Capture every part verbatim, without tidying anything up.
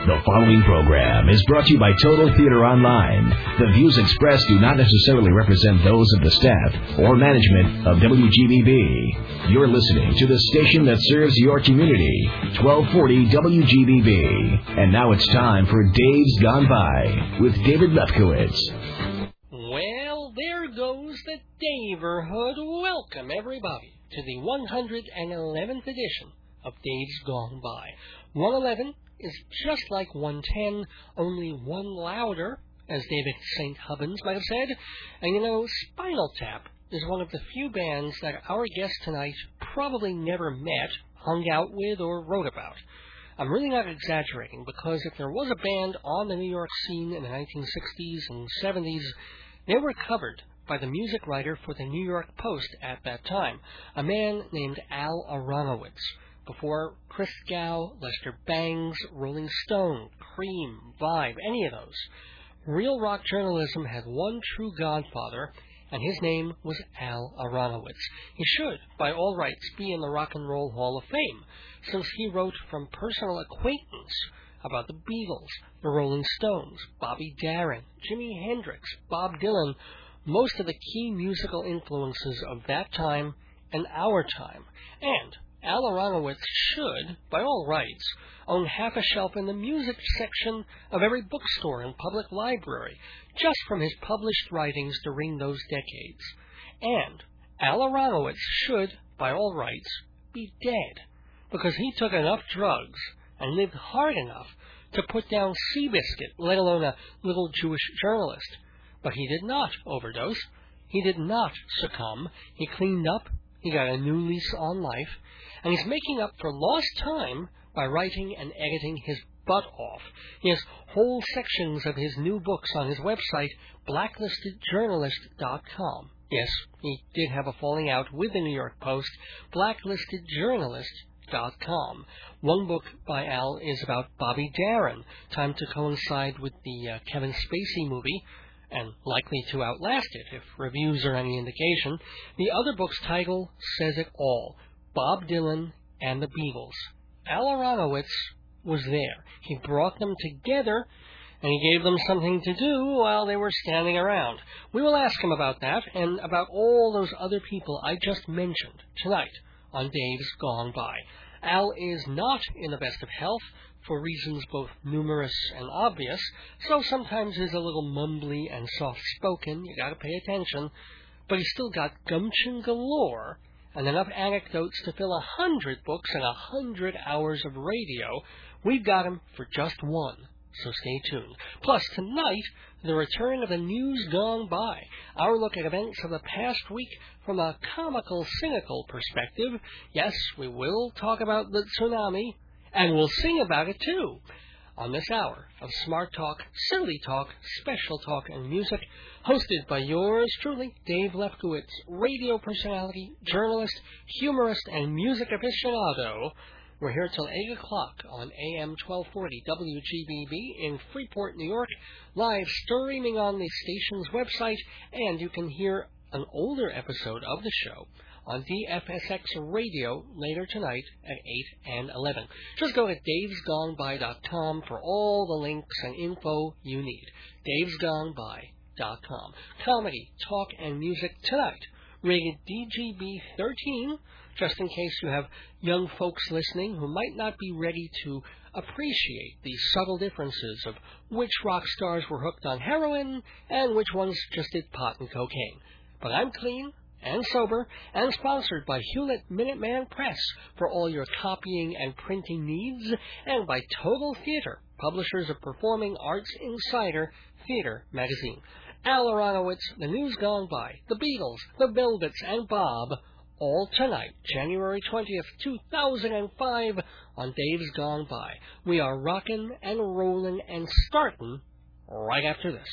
The following program is brought to you by Total Theater Online. The views expressed do not necessarily represent those of the staff or management of W G B B. You're listening to the station that serves your community, twelve forty W G B B. And now it's time for Dave's Gone By with David Lefkowitz. Well, there goes the Daverhood. Welcome, everybody, to the one hundred eleventh edition of Dave's Gone By. one eleven is just like one ten, only one louder, as David Saint Hubbins might have said. And you know, Spinal Tap is one of the few bands that our guest tonight probably never met, hung out with, or wrote about. I'm really not exaggerating, because if there was a band on the New York scene in the nineteen sixties and seventies, they were covered by the music writer for the New York Post at that time, a man named Al Aronowitz. Before Christgau, Lester Bangs, Rolling Stone, Cream, Vibe, any of those, real rock journalism had one true godfather, and his name was Al Aronowitz. He should, by all rights, be in the Rock and Roll Hall of Fame, since he wrote from personal acquaintance about the Beatles, the Rolling Stones, Bobby Darin, Jimi Hendrix, Bob Dylan, most of the key musical influences of that time and our time. And Al Aronowitz should, by all rights, own half a shelf in the music section of every bookstore and public library, just from his published writings during those decades. And Al Aronowitz should, by all rights, be dead, because he took enough drugs and lived hard enough to put down Seabiscuit, let alone a little Jewish journalist. But he did not overdose. He did not succumb. He cleaned up. He got a new lease on life. And he's making up for lost time by writing and editing his butt off. He has whole sections of his new books on his website, blacklisted journalist dot com. Yes, he did have a falling out with the New York Post, blacklisted journalist dot com. One book by Al is about Bobby Darin, timed to coincide with the uh, Kevin Spacey movie, and likely to outlast it, if reviews are any indication. The other book's title says it all: Bob Dylan and the Beatles. Al Aronowitz was there. He brought them together, and he gave them something to do while they were standing around. We will ask him about that, and about all those other people I just mentioned tonight on Dave's Gone By. Al is not in the best of health, for reasons both numerous and obvious, so sometimes he's a little mumbly and soft-spoken. You gotta pay attention. But he's still got gumption galore, and enough anecdotes to fill a hundred books and a hundred hours of radio. We've got him for just one, so stay tuned. Plus, tonight, the return of the News Gone By, our look at events of the past week from a comical, cynical perspective. Yes, we will talk about the tsunami, and we'll sing about it, too, on this hour of Smart Talk, Silly Talk, Special Talk, and Music, hosted by yours truly, Dave Lefkowitz, radio personality, journalist, humorist, and music aficionado. We're here till eight o'clock on A M twelve forty W G B B in Freeport, New York, live streaming on the station's website, and you can hear an older episode of the show on D F S X Radio later tonight at eight and eleven. Just go to daves gone by dot com for all the links and info you need. daves gone by dot com. Comedy, talk, and music tonight. Rated D G B thirteen, just in case you have young folks listening who might not be ready to appreciate the subtle differences of which rock stars were hooked on heroin and which ones just did pot and cocaine. But I'm clean and sober, and sponsored by Hewlett Minuteman Press for all your copying and printing needs, and by Total Theater, publishers of Performing Arts Insider Theater magazine. Al Aronowitz, The News Gone By, The Beatles, The Velvets, and Bob, all tonight, January twentieth, two thousand five, on Dave's Gone By. We are rockin' and rollin' and startin' right after this.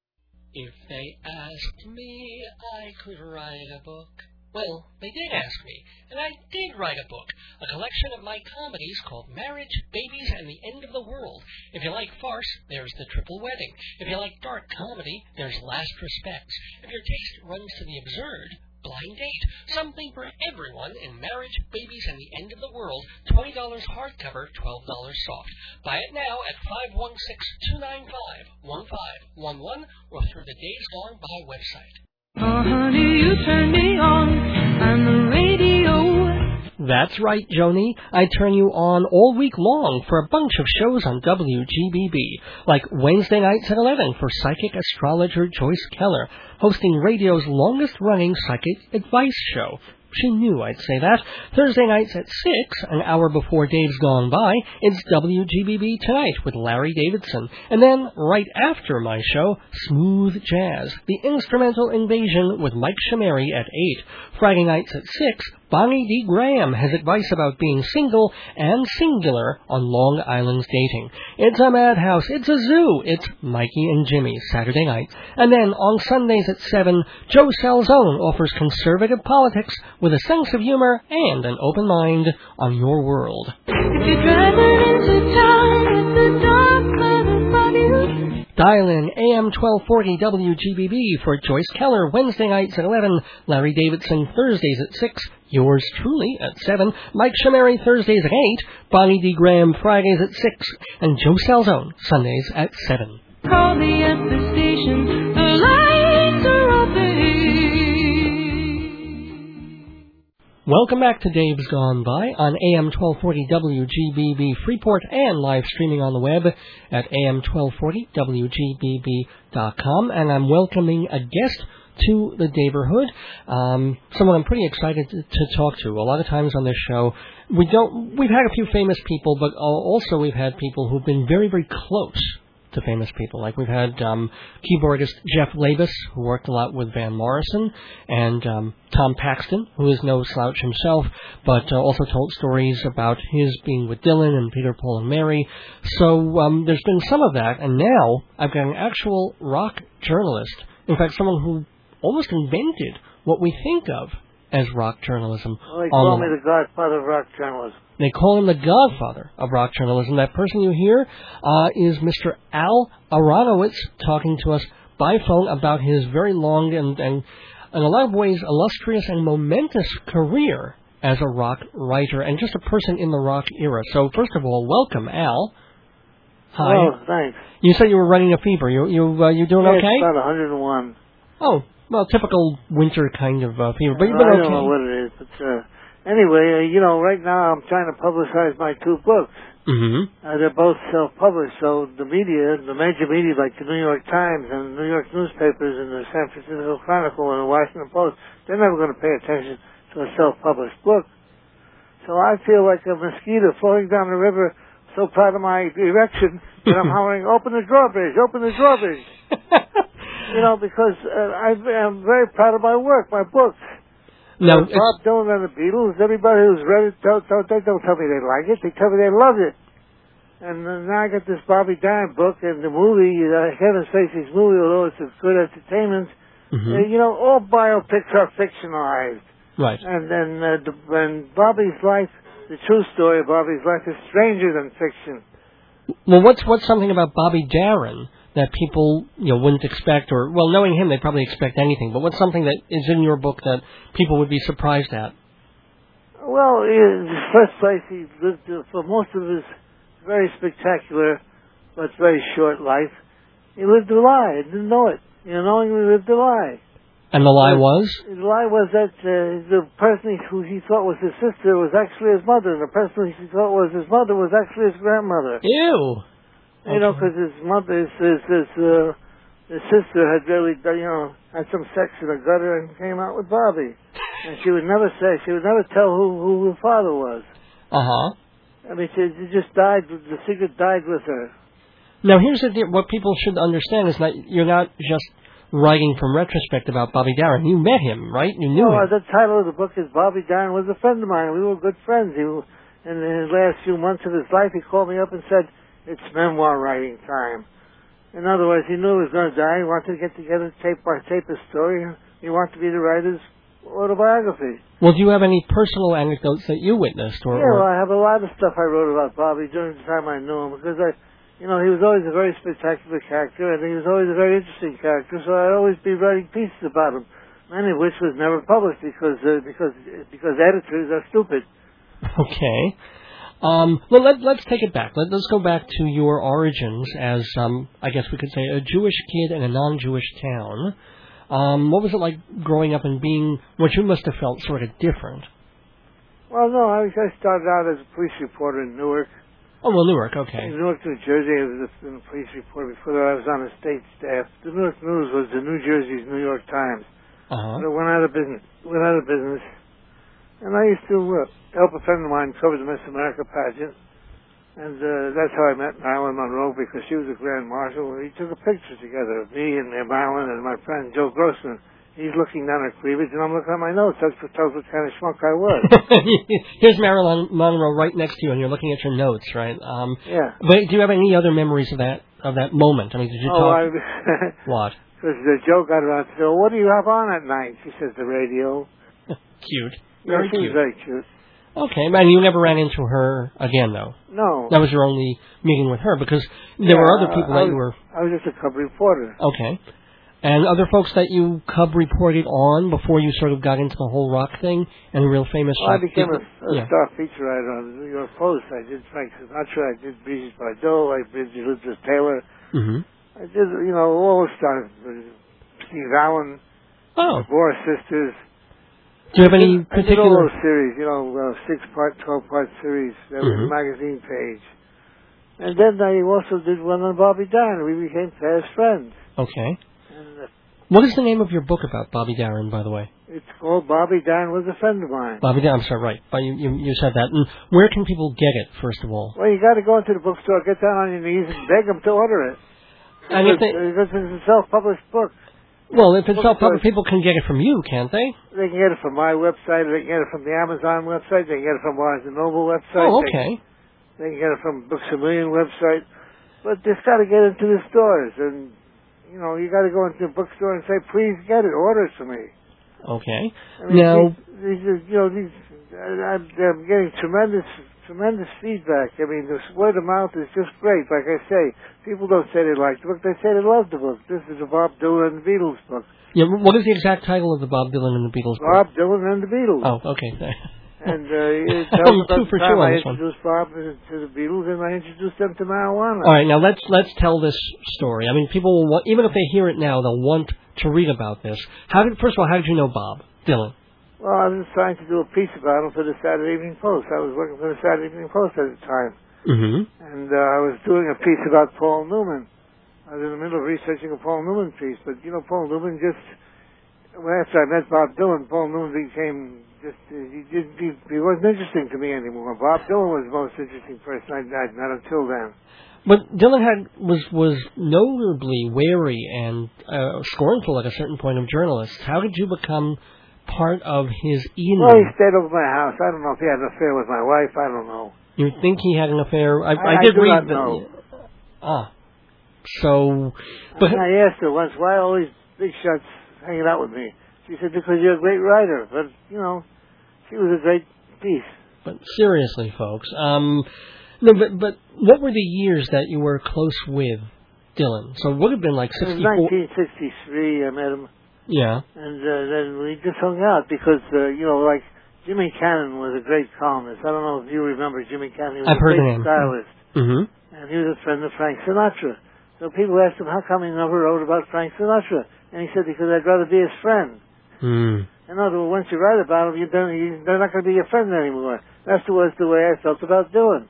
If they asked me, I could write a book. Well, they did ask me, and I did write a book, a collection of my comedies called Marriage, Babies, and the End of the World. If you like farce, there's The Triple Wedding. If you like dark comedy, there's Last Respects. If your taste runs to the absurd, Blind Date, something for everyone in marriage, babies, and the end of the world. twenty dollars hardcover, twelve dollars soft. Buy it now at five one six, two nine five, one five one one or through the Days Gone By website. Oh, honey, you turn me on on the radio. That's right, Joni. I turn you on all week long for a bunch of shows on W G B B, like Wednesday nights at eleven for psychic astrologer Joyce Keller, hosting radio's longest-running psychic advice show. She knew I'd say that. Thursday nights at six, an hour before Dave's Gone By, it's W G B B Tonight with Larry Davidson. And then, right after my show, Smooth Jazz, the Instrumental Invasion with Mike Shameri at eight. Friday nights at six, Bonnie D. Graham has advice about being single and singular on Long Island's dating. It's a madhouse, it's a zoo, it's Mikey and Jimmy, Saturday night. And then on Sundays at seven, Joe Salzone offers conservative politics with a sense of humor and an open mind on your world. If you're driving into town, it's the dark side of you. Dial in A M twelve forty W G B B for Joyce Keller, Wednesday nights at eleven, Larry Davidson, Thursdays at six, yours truly at seven, Mike Shameri, Thursdays at eight, Bonnie D. Graham, Fridays at six, and Joe Salzone, Sundays at seven. Call me at the station, the lights are off the Welcome back to Dave's Gone By on A M twelve forty W G B B Freeport and live streaming on the web at A M twelve forty W G B B dot com. And I'm welcoming a guest to the neighborhood, um, someone I'm pretty excited to, to talk to. A lot of times on this show, we don't, we've had a few famous people, but also we've had people who've been very, very close to famous people. Like we've had um, keyboardist Jeff Labus, who worked a lot with Van Morrison, and um, Tom Paxton, who is no slouch himself, but uh, also told stories about his being with Dylan and Peter, Paul, and Mary. So um, there's been some of that, and now I've got an actual rock journalist, in fact, someone who almost invented what we think of as rock journalism. Well, they call me the godfather of rock journalism. They call him the godfather of rock journalism. That person you hear uh, is Mister Al Aronowitz, talking to us by phone about his very long and, and in a lot of ways, illustrious and momentous career as a rock writer and just a person in the rock era. So, first of all, welcome, Al. Hi. Oh, thanks. You said you were running a fever. You you uh, you doing yeah, okay? It's about one hundred and one. Oh, well, typical winter kind of uh, fever. But you've been I okay. don't know what it is, but uh, anyway, uh, you know, right now I'm trying to publicize my two books. Mm-hmm. Uh, they're both self-published, so the media, the major media like the New York Times and the New York newspapers and the San Francisco Chronicle and the Washington Post, they're never going to pay attention to a self-published book. So I feel like a mosquito floating down the river, so proud of my erection that I'm hollering, open the drawbridge, open the drawbridge. You know, because uh, I, I'm very proud of my work, my books. No, uh, Bob Dylan and the Beatles, everybody who's read it, don't, don't, they don't tell me they like it. They tell me they love it. And uh, now I got this Bobby Darin book and the movie, uh, Kevin Spacey's movie, although it's a good entertainment. Mm-hmm. Uh, you know, all biopics are fictionalized. Right. And then uh, the, and Bobby's life, the true story of Bobby's life is stranger than fiction. Well, what's what's something about Bobby Darin that people, you know, wouldn't expect, or, well, knowing him, they'd probably expect anything, but what's something that is in your book that people would be surprised at? Well, in the first place, he lived, uh, for most of his very spectacular but very short life, he lived a lie and didn't know it. You know, knowingly lived a lie. And the lie but was? The lie was that uh, the person who he thought was his sister was actually his mother, and the person he thought was his mother was actually his grandmother. Ew! You okay. know, because his mother, his, his, his, uh, his sister had really, you know, had some sex in the gutter and came out with Bobby. And she would never say, she would never tell who, who her father was. Uh-huh. I mean, she, she just died, the secret died with her. Now, here's the deal. What people should understand is that you're not just writing from retrospect about Bobby Darin. You met him, right? You knew well, him. The title of the book is Bobby Darin was a friend of mine. We were good friends. He, in the last few months of his life, he called me up and said, it's memoir writing time. In other words, he knew he was going to die. He wanted to get together, tape by tape his story. He wanted to be the writer's autobiography. Well, do you have any personal anecdotes that you witnessed? Or, yeah, or... well, I have a lot of stuff I wrote about Bobby during the time I knew him, because I, you know, he was always a very spectacular character, and he was always a very interesting character, so I'd always be writing pieces about him. many of which was never published because uh, because because editors are stupid. Okay. Um, well, let, let's take it back. Let, let's go back to your origins as, um, I guess we could say, a Jewish kid in a non-Jewish town. Um, what was it like growing up and being what you must have felt sort of different? Well, no, I, I started out as a police reporter in Newark. Oh, well, Newark, okay. In Newark, New Jersey, I was a, a police reporter. Before that, I was on the state staff. The Newark News was the New Jersey's New York Times. Uh-huh. But it went out of business. Went out of business. And I used to uh, help a friend of mine cover the Miss America pageant. And uh, that's how I met Marilyn Monroe, because she was a grand marshal. We took a picture together of me and uh, Marilyn and my friend Joe Grossman. He's looking down at cleavage, and I'm looking at my notes. That's what tells what kind of schmuck I was. Here's Marilyn Monroe right next to you, and you're looking at your notes, right? Um, yeah. But do you have any other memories of that of that moment? I mean, did you oh, talk? I, what? Because the Joe got around to say, well, what do you have on at night? She says, the radio. Cute. Yeah, Very she cute. was very cute. Okay, and you never ran into her again, though? No. That was your only meeting with her, because there yeah, were other people I that was, you were... I was just a cub reporter. Okay. And other folks that you cub reported on before you sort of got into the whole rock thing and real famous... Well, I became a, a yeah. star feature writer on the New York Post. I did Frank Sinatra, I did Brigitte Bardot, I did Elizabeth Taylor. Mm-hmm. I did, you know, all the stars. Steve Allen, Oh. the Boer Sisters. Do you have any I did all particular... those series, you know, uh, six-part, twelve-part series. That was Mm-hmm. a magazine page. And then I also did one on Bobby Darin. We became fast friends. Okay. And uh, What is the name of your book about Bobby Darin, by the way? it's called Bobby Darin Was a Friend of Mine. Bobby Darin, I'm sorry, right. But you, you, you said that. And where can people get it, first of all? Well, you got to go into the bookstore, get down on your knees, and beg them to order it. And if Because, they, because it's a self-published book. well, if it's bookstore- self-published, people can get it from you, can't they? They can get it from my website, they can get it from the Amazon website, they can get it from Barnes and Noble website. Oh, They- okay. They can get it from Books A Million website. But just got to get into the stores. And, you know, you got to go into the bookstore and say, please get it. Order it for me. Okay. I mean, Now, these, these, are- you know, these, I, I'm, I'm getting tremendous, tremendous feedback. I mean, this word of mouth is just great. Like I say, people don't say they like the book. They say they love the book. This is a Bob Dylan and the Beatles book. yeah, what is the exact title of the Bob Dylan and the Beatles book? Bob Dylan and the Beatles. Oh, okay. And uh, it I'm tells about two the for time two on I this one. introduced Bob to the Beatles, and I introduced them to marijuana. All right, now let's let's tell this story. I mean, people will want, even if they hear it now, they'll want to read about this. How did first of all, how did you know Bob Dylan? Well, I was trying to do a piece about him for the Saturday Evening Post. I was working for the Saturday Evening Post at the time. Mm-hmm. And uh, I was doing a piece about Paul Newman. I was in the middle of researching a Paul Newman piece. But, you know, Paul Newman just... Well, after I met Bob Dylan, Paul Newman became just... Uh, he, didn't, he, he wasn't interesting to me anymore. Bob Dylan was the most interesting person I met, not until then. But Dylan had was was notably wary and uh, scornful at a certain point of journalists. How did you become part of his email? Well, he stayed over my house. I don't know if he had an affair with my wife. I don't know. You think he had an affair? I, I, I, I did do read not that. know. Ah, so, but And I asked her once, why are all these big shots hanging out with me? She said, because you're a great writer. But, you know, she was a great piece. but seriously, folks, um, no, but but what were the years that you were close with Dylan? So it would have been like It was sixty-four. nineteen sixty-three, I met him. Yeah. And uh, then we just hung out because, uh, you know, like, Jimmy Cannon was a great columnist. I don't know if you remember Jimmy Cannon. He was I've a heard the great name. stylist. Mm-hmm. And he was a friend of Frank Sinatra. So people asked him, how come he never wrote about Frank Sinatra? And he said, because I'd rather be his friend. Mm. In other words, once you write about him, you don't, you, they're not going to be your friend anymore. That was the way I felt about Dylan.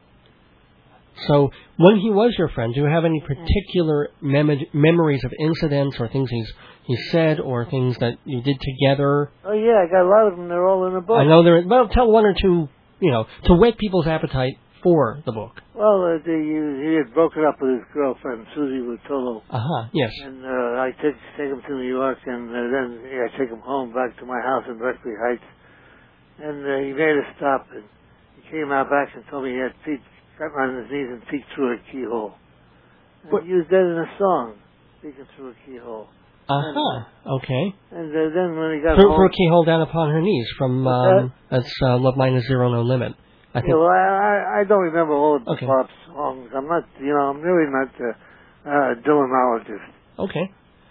So when he was your friend, do you have any particular mem- memories of incidents or things he's he said or things that you did together? Oh, yeah, I got a lot of them. They're all in the book. I know there. Well, tell one or two, you know, to whet people's appetite for the book. Well, uh, the, he had broken up with his girlfriend, Susie Rutolo. Uh huh. Yes. And uh, I take, take him to New York, and uh, then yeah, I take him home back to my house in Berkeley Heights. And uh, he made a stop, and he came out back and told me he had feet, got on his knees and peeked through a keyhole. And What? he used that in a song, peeking through a keyhole. Uh huh. Okay. And uh, then when he got For, home... for a keyhole down upon her knees from um, that's uh, Love Minus Zero No Limit. I think. Yeah, well, I, I I don't remember all of the Okay. pop songs. I'm not, you know, I'm really not a uh, Dylanologist. Okay.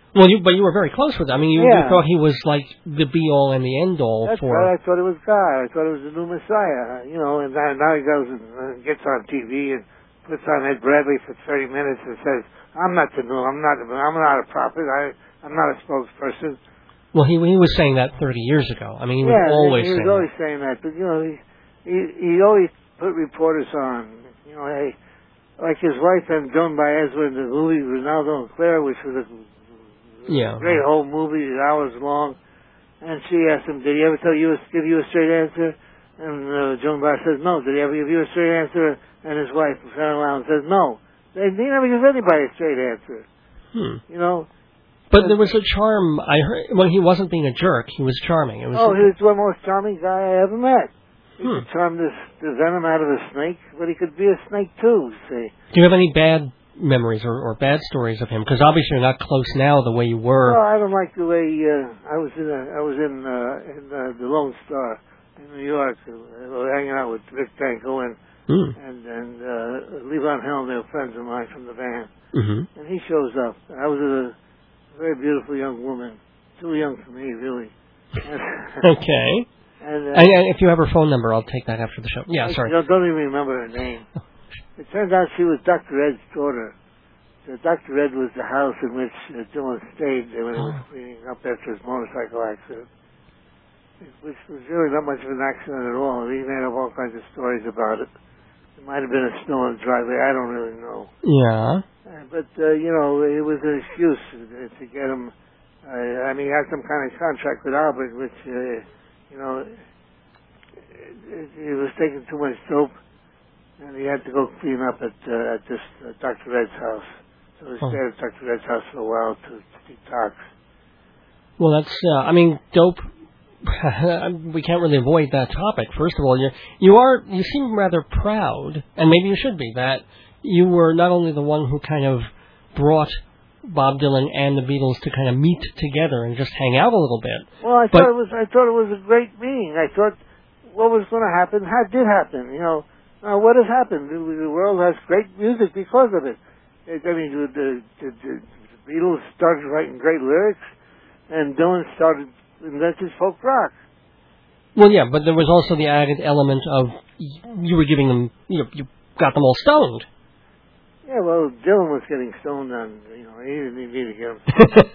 Well, you but you were very close with him. I mean, you, Yeah. you thought he was like the be-all and the end-all That's for... right. I thought it was God. I thought it was the new Messiah. You know, and now, now he goes and uh, gets on T V and puts on Ed Bradley for thirty minutes and says, "I'm not the new. I'm not. I'm not a prophet. I, I'm not a spokesperson." Well, he he was saying that thirty years ago. I mean, he was yeah, always he was saying always that. saying that. But you know, he he, he always put reporters on. You know, hey, like his wife and Joan Baez were in the movie Ronaldo and Claire, which was a Yeah. great whole movie, hours long. And she asked him, "Did he ever tell you give you a straight answer?" And uh, Joan Baez says, "No." "Did he ever give you a straight answer?" And his wife, Sharon Lown, says, "No." They, they never give anybody a straight answer. Hmm. You know. But there was a charm. I heard when he wasn't being a jerk, he was charming. It was Oh, he was the most charming guy I ever met. He Hmm. could charm this, the venom out of a snake, but he could be a snake too, see. Do you have any bad memories or, or bad stories of him? Because obviously you're not close now the way you were. Well, I don't like the way uh, I was in. A, I was in uh, in uh, the Lone Star in New York, uh, hanging out with Rick Danko and Hmm. and and uh, Levon Helm. They were friends of mine from the band, Mm-hmm. and he shows up. I was with a very beautiful young woman, too young for me, really. And, Okay. and, uh, And, and if you have her phone number, I'll take that after the show. Yeah, I sorry. don't, don't even remember her name. It turns out she was Doctor Ed's daughter. So Doctor Ed was the house in which uh, Dylan stayed when he was cleaning up after his motorcycle accident, which was really not much of an accident at all. He made up all kinds of stories about it. It might have been a snow in the driveway. I don't really know. Yeah. Uh, but, uh, you know, it was an excuse to, to get him. Uh, I mean, he had some kind of contract with Albert, which, uh, you know, he was taking too much dope, and he had to go clean up at, uh, at this uh, Doctor Ed's house. So he Oh. stayed at Doctor Ed's house for a while to, to detox. Well, that's, uh, I mean, dope. We can't really avoid that topic. First of all, you you are you seem rather proud, and maybe you should be, that you were not only the one who kind of brought Bob Dylan and the Beatles to kind of meet together and just hang out a little bit. Well, I But- thought it was I thought it was a great meeting. I thought what was going to happen ha- did happen. You know, uh, what has happened? The, the world has great music because of it. it I mean, the, the, the, the Beatles started writing great lyrics, and Dylan started invented folk rock. Well, yeah, but there was also the added element of y- you were giving them, you know, you got them all stoned. Yeah, well, Dylan was getting stoned on. You know, he didn't even need to get him.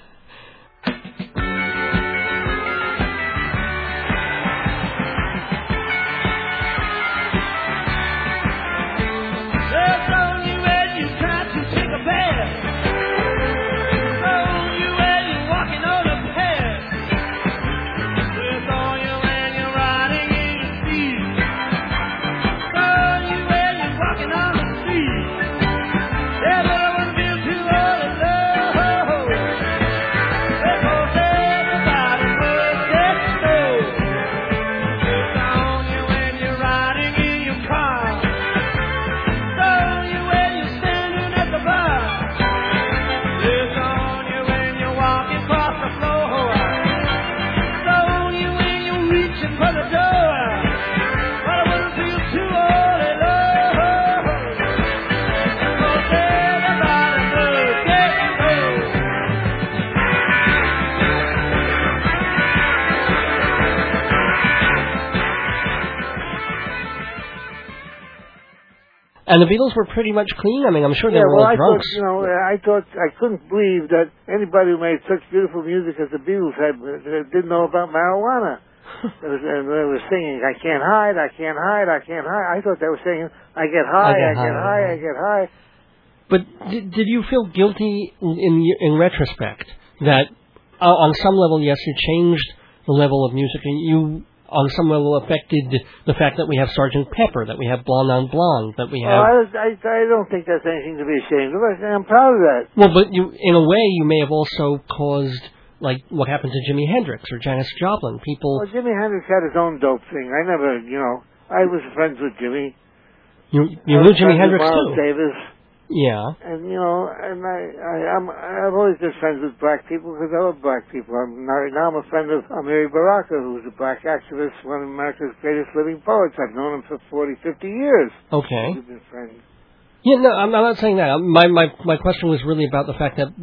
And the Beatles were pretty much clean. I mean, I'm sure they Yeah, were well, all I drunks. thought, you know, I thought I couldn't believe that anybody who made such beautiful music as the Beatles had uh, didn't know about marijuana. It was, and they were singing, "I can't hide, I can't hide, I can't hide." I thought they were singing, "I get high, I get, high, I get high." But did, did you feel guilty in, in in retrospect that uh, on some level, yes, you changed the level of music, and you on some level affected the fact that we have Sergeant Pepper, that we have Blonde on Blonde, that we Well, have... I, I, I don't think that's anything to be ashamed of. I- I'm proud of that. Well, but you, in a way, you may have also caused, like, what happened to Jimi Hendrix or Janis Joplin. People... Well, Jimi Hendrix had his own dope thing. I never, you know, I was friends with Jimmy. You, you I knew was Jimi friends with Hendrix, Miles too. Davis. Yeah. And, you know, and I, I, I'm, I've always been friends with black people because I love black people. I'm now, now I'm a friend of Amiri Baraka, who's a black activist, one of America's greatest living poets. I've known him for forty, fifty years. Okay. We've been friends. Yeah, no, I'm I'm not saying that. My, my, my question was really about the fact that it,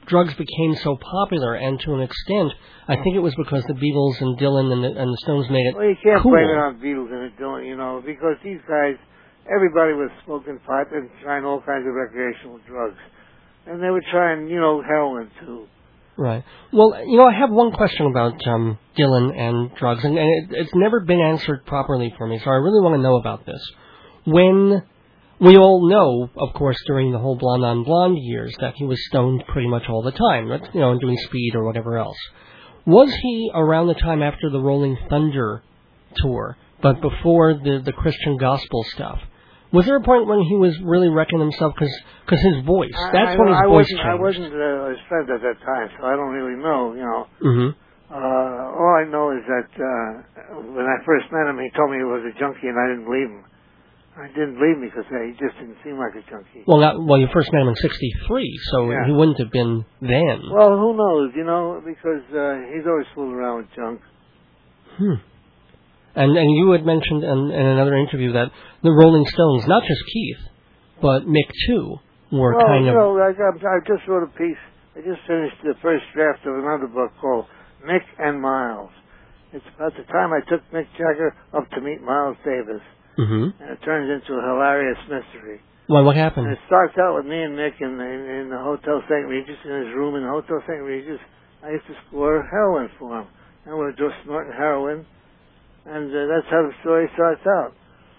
drugs became so popular, and to an extent, I think it was because the Beatles and Dylan and the, and the Stones made it Well, you can't cool. blame it on Beatles and Dylan, you know, because these guys, everybody was smoking pot and trying all kinds of recreational drugs. And they were trying, you know, heroin, too. Right. Well, you know, I have one question about um, Dylan and drugs, and, and it, it's never been answered properly for me, so I really want to know about this. When we all know, of course, during the whole Blonde on Blonde years, that he was stoned pretty much all the time, you know, doing speed or whatever else. Was he around the time after the Rolling Thunder tour, but before the, the Christian gospel stuff? Was there a point when he was really wrecking himself because his voice? That's I, when his I voice wasn't, changed. I wasn't uh, his friend at that time, so I don't really know, you know. Mm-hmm. Uh, all I know is that uh, when I first met him, he told me he was a junkie, and I didn't believe him. I didn't believe him because uh, he just didn't seem like a junkie. Well, not, well, you first met him in sixty-three, so Yeah. he wouldn't have been then. Well, who knows, you know, because uh, he's always fooling around with junk. Hmm. And and you had mentioned in, in another interview that the Rolling Stones, not just Keith, but Mick too, were well, kind you of... know, I, I just wrote a piece. I just finished the first draft of another book called Mick and Miles. It's about the time I took Mick Jagger up to meet Miles Davis. Mm-hmm. And it turns into a hilarious mystery. Well, what happened? And it starts out with me and Mick in, in, in the Hotel Saint Regis, in his room in the Hotel Saint Regis. I used to score heroin for him. And we were just snorting heroin. And uh, that's how the story starts out.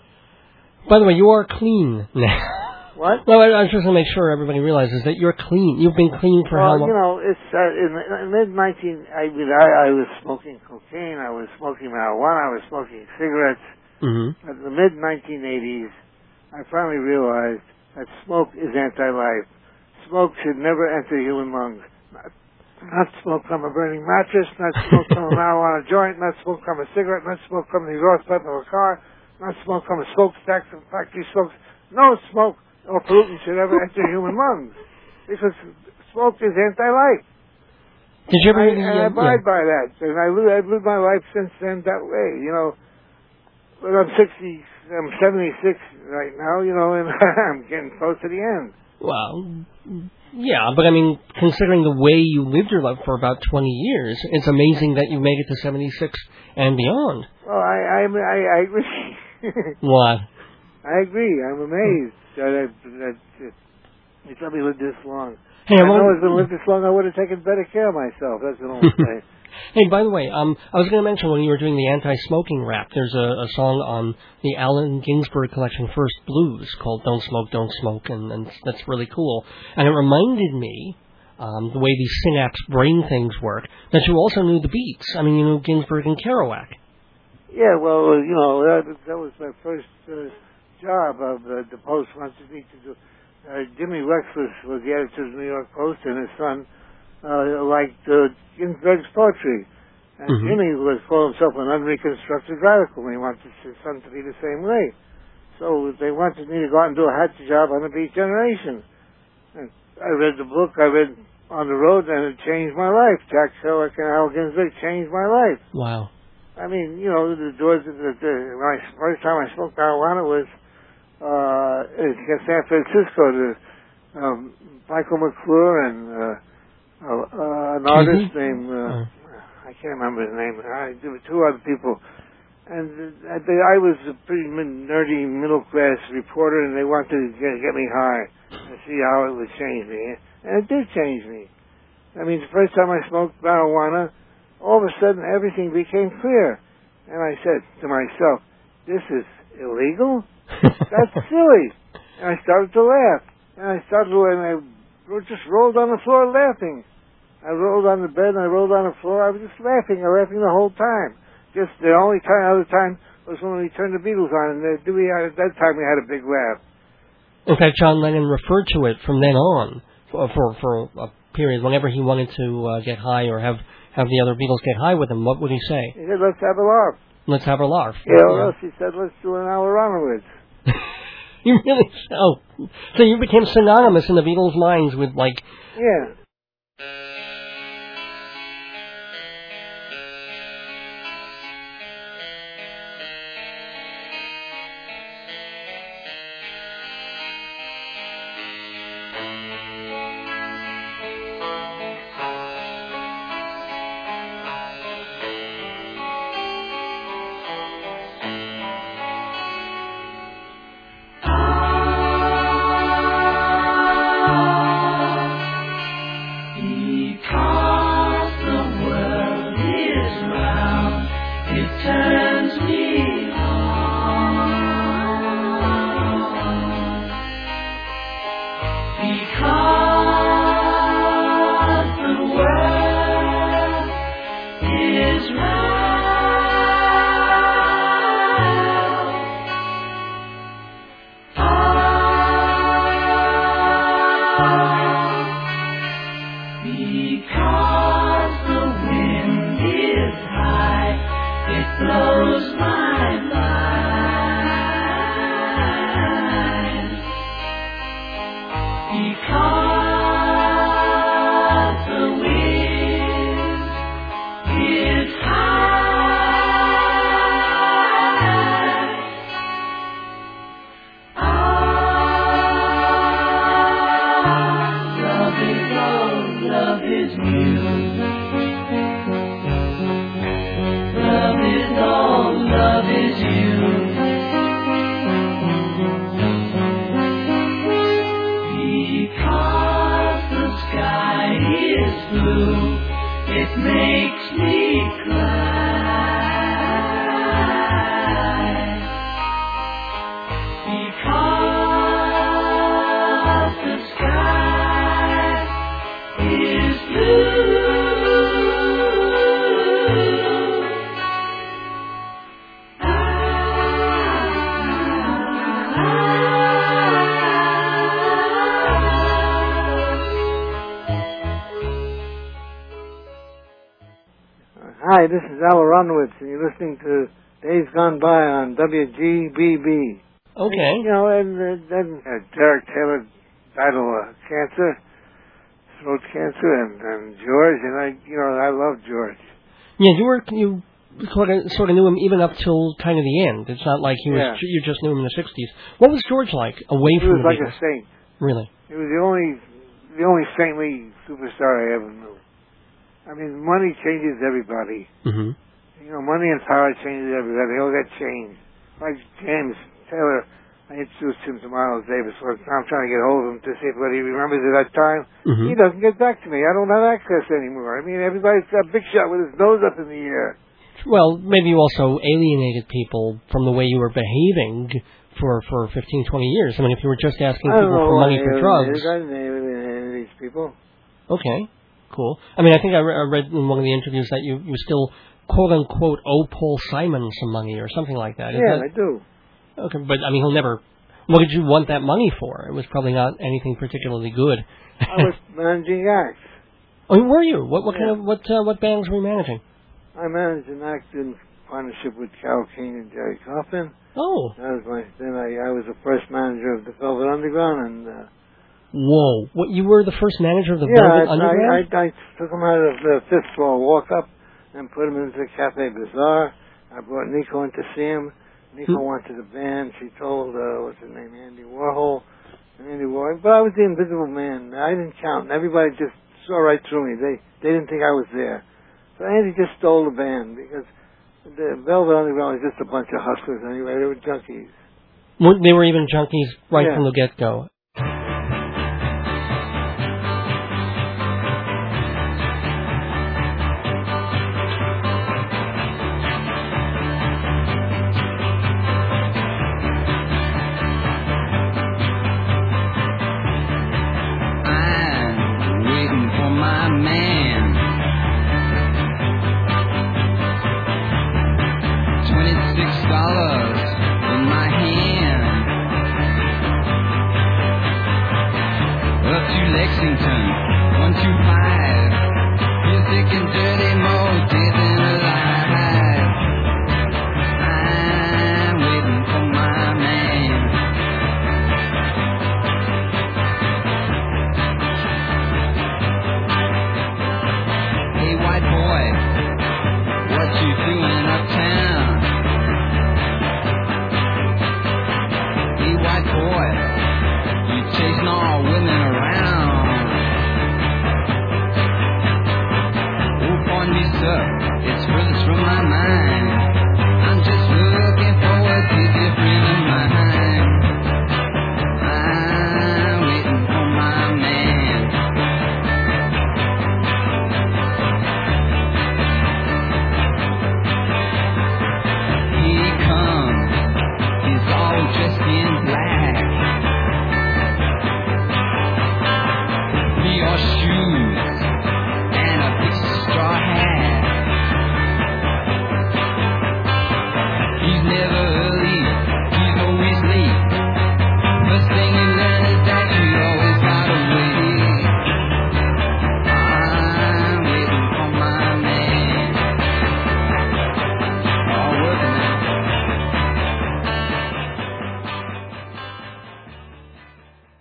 By the way, you are clean now. What? No, I, I was just going to make sure everybody realizes that you're clean. You've been clean for well, how long? you know, it's uh, in the in mid nineteen. I mean, I, I was smoking cocaine. I was smoking marijuana. I was smoking cigarettes. Mm-hmm. In the mid nineteen eighties, I finally realized that smoke is anti-life. Smoke should never enter human lungs. Not, not smoke from a burning mattress, not smoke from a marijuana joint, not smoke from a cigarette, not smoke from the exhaust pipe of a car, not smoke from a smokestack from factory smokes. No smoke or pollutant should ever enter human lungs, because smoke is anti-life. Did you ever... I, really, and I uh, abide yeah. by that, and I live, I've lived my life since then that way, you know. But I'm sixty, I'm seventy-six right now, you know, and I'm getting close to the end. Well, yeah, but I mean, considering the way you lived your life for about twenty years, it's amazing that you made it to seventy-six and beyond. Well, I, I, I, I agree. What? I agree. I'm amazed that, that, that you let me live this long. Hey, if I I know I want- was going to live this long, I would have taken better care of myself. That's what I'm saying. Hey, by the way, um, I was going to mention when you were doing the anti-smoking rap, there's a, a song on the Allen Ginsberg collection, First Blues, called Don't Smoke, Don't Smoke, and, and that's really cool. And it reminded me, um, the way these synapse brain things work, that you also knew the beats. I mean, you knew Ginsberg and Kerouac. Yeah, well, you know, that, that was my first uh, job of uh, the Post wanted me to do. Uh, Jimmy Wexler was the editor of the New York Post, and his son uh, liked uh, Ginsberg's poetry. And Mm-hmm. Jimmy was called himself an unreconstructed radical, and he wanted his son to be the same way. So they wanted me to go out and do a hat job on the Beat Generation. And I read the book, I read On the Road, and it changed my life. Jack Kerouac and Al Ginsberg changed my life. Wow. I mean, you know, the doors. The, the, when I, first time I smoked marijuana was uh, in San Francisco. The um, Michael McClure and uh, uh, uh, an artist Mm-hmm. named uh, Oh. I can't remember his name. I, there were two other people, and uh, they, I was a pretty min- nerdy middle class reporter, and they wanted to get, get me high and see how it would change me, and it did change me. I mean, the first time I smoked marijuana, all of a sudden everything became clear. And I said to myself, this is illegal? That's silly. And I started to laugh. And I started to, and I just rolled on the floor laughing. I rolled on the bed and I rolled on the floor. I was just laughing and laughing the whole time. Just the only time, other time was when we turned the Beatles on. And uh, we had, at that time we had a big laugh. In fact, John Lennon referred to it from then on for for, for a period whenever he wanted to uh, get high or have, have the other Beatles get high with him. What would he say? He said, let's have a laugh. Let's have a laugh. Yeah, or else he said, let's do an hour onwards. You really so. So you became synonymous in the Beatles' minds with, like... Yeah. turns me on. Because the world is round. Ah, because the wind is high, it blows my mind. Because the wind is high. Ah, love is love, love is new. Love is all, love is you. Because the sky is blue, it makes me cry. Because the sky is blue. Hi, this is Al Aronowitz, and you're listening to Days Gone By on W G B B. Okay. You know, and uh, then uh, Derek Taylor died of uh, cancer, throat cancer, and, and George, and I, you know, I love George. Yeah, you were you sort of sort of knew him even up till kind of the end. It's not like he was Yeah. you just knew him in the sixties. What was George like away He from was the like Beatles? a saint. Really? He was the only, the only saintly superstar I ever knew. I mean, money changes everybody. Mm-hmm. You know, money and power changes everybody. They all get changed. Like James Taylor, I introduced him to Miles Davis. So I'm trying to get hold of him to see what he remembers at that time. Mm-hmm. He doesn't get back to me. I don't have access anymore. I mean, everybody's got a big shot with his nose up in the air. Well, maybe you also alienated people from the way you were behaving for, for fifteen, twenty years. I mean, if you were just asking I don't people know for why money he for alienated- drugs. I didn't alienate any of these people. Okay, cool. I mean, I think I, re- I read in one of the interviews that you, you still, quote-unquote, owe Paul Simon some money or something like that. Is Yeah, that, I do. okay, but, I mean, he'll never... What did you want that money for? It was probably not anything particularly good. I was managing acts. Oh, were you? What, what Yeah. kind of, what, uh, what bands were you managing? I managed an act in partnership with Carole King and Jerry Coffin. Oh, That was my. Then I, I was the first manager of the Velvet Underground, and uh, whoa. What, you were the first manager of the yeah, Velvet I, Underground? I, I, I took him out of the fifth floor walk up and put him into the Cafe Bazaar. I brought Nico in to see him. Nico Hmm. wanted a band. She told uh, what's his name, Andy Warhol, and Andy Warhol. But I was the invisible man. I didn't count, and everybody just saw right through me. They they didn't think I was there. So Andy just stole the band because the Velvet Underground was just a bunch of hustlers anyway. They were junkies. Well, they were even junkies right Yeah. from the get-go. I'm waiting for my man. Twenty-six dollars in my hand. Up to Lexington, one two five. You're thick and dirty, more dead than alive. I'm waiting for my man. Hey, white boy, what you doing uptown? Hey, white boy, you chasing all women around. Oh, boy,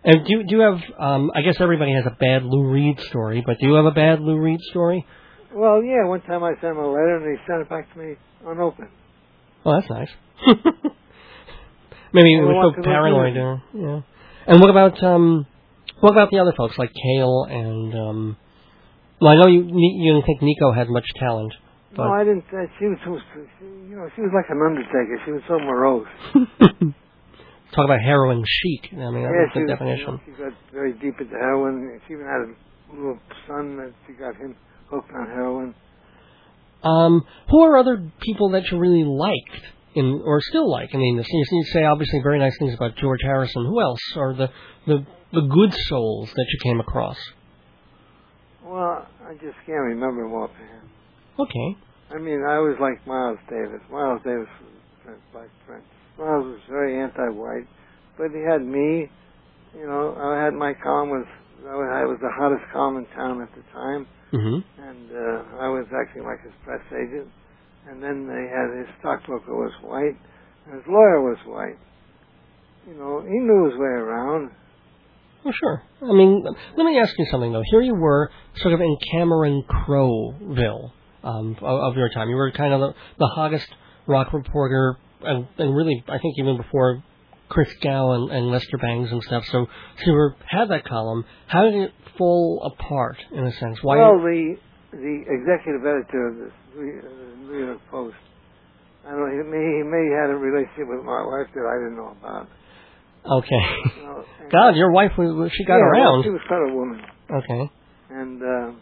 And do, do you have, um, I guess everybody has a bad Lou Reed story, but do you have a bad Lou Reed story? Well, yeah, one time I sent him a letter and he sent it back to me unopened. Oh, that's nice. Maybe he Well, was what so could I paranoid. do? Or, yeah. And what about, um, what about the other folks, like Cale and, um, well, I know you you didn't think Nico had much talent. But No, I didn't. Uh, she was, so, she, you know, she was like an undertaker. She was so morose. Talk about heroin chic. I mean, that yeah, was she the was, definition. You know, she got very deep into heroin. She even had a little son that she got him hooked on heroin. Um, who are other people that you really liked, in or still like? I mean, you, you say obviously very nice things about George Harrison. Who else are the, the the good souls that you came across? Well, I just can't remember them offhand. Okay. I mean, I was like Miles Davis. Miles Davis was like Prince. Miles was very anti-white, but he had me. You know, I had my column was I was the hottest column in town at the time. Mm-hmm. And uh, I was acting like his press agent. And then they had his stockbroker was white, and his lawyer was white. You know, he knew his way around. Well, sure. I mean, let me ask you something, though. Here you were, sort of in Cameron Crowville um, of, of your time. You were kind of the, the hottest rock reporter, and, and really, I think even before Chris Gow and, and Lester Bangs and stuff. So, so you were, had that column. How did it fall apart, in a sense? Why? Well, the the executive editor of the uh, New York Post, I don't know, he may, he may have had a relationship with my wife that I didn't know about. Okay. You know, God, your wife, she got yeah, around. Well, she was kind of a woman. Okay. And uh,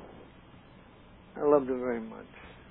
I loved her very much.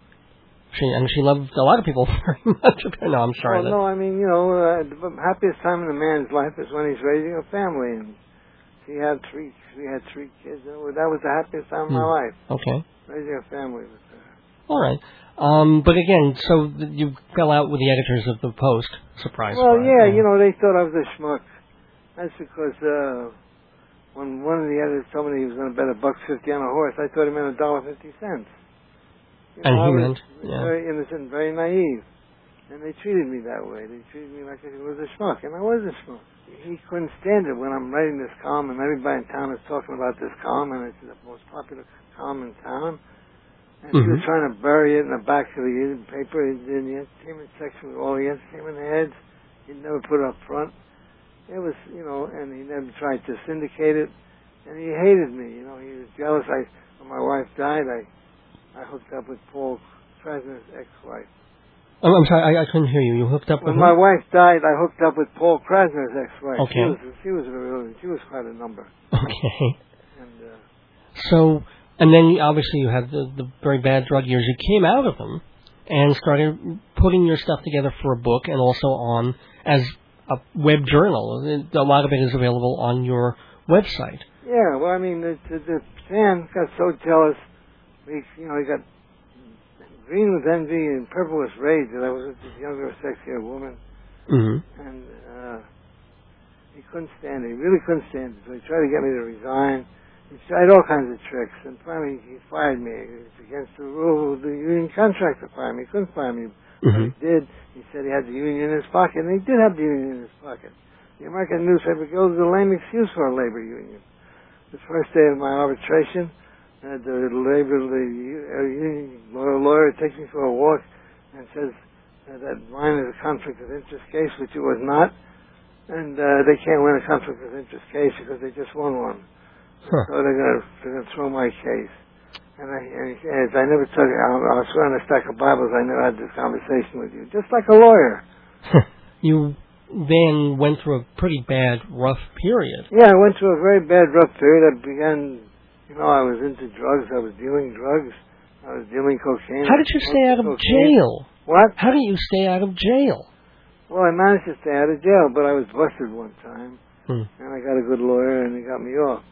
She and she loved a lot of people very much. No, I'm sorry. Well, no, I mean, you know, uh, the happiest time in a man's life is when he's raising a family, and she had three. We had three kids, and that was the happiest time of hmm. my life. Okay. Raising a family with her. All right. Um, but again, so th- you fell out with the editors of the Post. Surprise. Well, surprise. yeah, you know, they thought I was a schmuck. That's because uh, when one of the editors told me he was going to bet a buck fifty on a horse, I thought he meant a dollar fifty cents. You And know, he I was meant, yeah. very innocent, very naive, and they treated me that way. They treated me like I was a schmuck, and I was a schmuck. He couldn't stand it when I'm writing this column, and everybody in town is talking about this column, and it's the most popular column in town. And mm-hmm. he was trying to bury it in the back of the paper, in the entertainment section with all the entertainment heads. He'd never put it up front. It was, you know, and he never tried to syndicate it. And he hated me, you know. He was jealous. I, when my wife died, I, I hooked up with Paul Krasner's ex-wife. Oh, I'm sorry, I, I couldn't hear you. You hooked up when with my who? wife died, I hooked up with Paul Krasner's ex-wife. Okay. She was, she was really, she was quite a number. Okay. And uh, so, and then obviously you had the, the very bad drug years. You came out of them and started putting your stuff together for a book, and also on as a web journal. A lot of it is available on your website. Yeah, well, I mean, the, the, the fan got so jealous. He, you know, he got green with envy and purple with rage that I was with this younger, sexier woman. Mm-hmm. And uh, he couldn't stand it. He really couldn't stand it. So he tried to get me to resign. He tried all kinds of tricks. And finally, he fired me. It's against the rule of the union contract to fire me. He couldn't fire me. Mm-hmm. But he did. He said he had the union in his pocket. And he did have the union in his pocket. The American newspaper goes the lame excuse for a labor union. The first day of my arbitration, uh, the labor, the uh, union lawyer takes me for a walk and says uh, that mine is a conflict of interest case, which it was not, and uh, they can't win a conflict of interest case because they just won one. Huh. So they're going to throw my case. And, I, and he says, I never took it. I'll, I'll swear on a stack of Bibles I never had this conversation with you, just like a lawyer. You then went through a pretty bad, rough period. Yeah, I went through a very bad, rough period. I began, you know, I was into drugs. I was dealing drugs. I was dealing cocaine. How did you stay out of cocaine. jail? What? How did you stay out of jail? Well, I managed to stay out of jail, but I was busted one time. Hmm. And I got a good lawyer, and he got me off.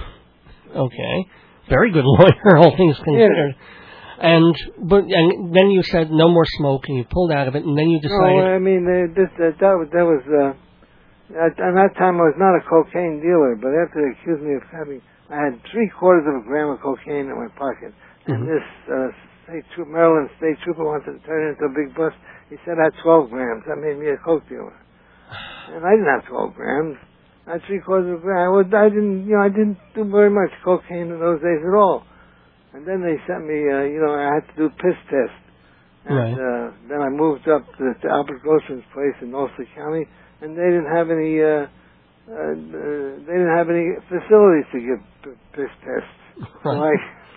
Okay. Very good lawyer, all things considered. Yeah. And but and then you said no more smoke, and you pulled out of it, and then you decided. No, I mean uh, this, uh, that was that was. Uh, at, at that time, I was not a cocaine dealer, but after they accused me of having, I had three quarters of a gram of cocaine in my pocket, and Mm-hmm. this uh, state troop, Maryland state trooper wanted to turn it into a big bust. He said I had twelve grams. That made me a coke dealer, and I didn't have twelve grams. At three quarters of a gram. I, would, I didn't, you know, I didn't do very much cocaine in those days at all. And then they sent me, uh, you know, I had to do piss test. And Right. uh, then I moved up to, to Albert Grossman's place in Ulster County, and they didn't have any, uh, uh, uh, they didn't have any facilities to give p- piss tests. So I,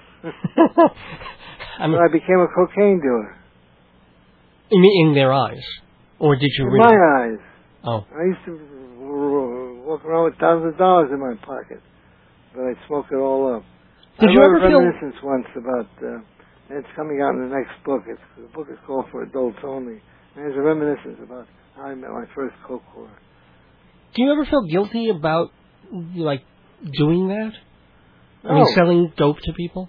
I mean, so I became a cocaine dealer. in, in their eyes, or did you In really? my eyes. Oh, I used to uh, walk around with thousands of dollars in my pocket, but I'd smoke it all up. Did I you wrote ever a feel? reminiscence once about, uh, and it's coming out in the next book. It's, the book is called For Adults Only. And there's a reminiscence about how I met my first coke whore. Do you ever feel guilty about like doing that? I No, mean, selling dope to people.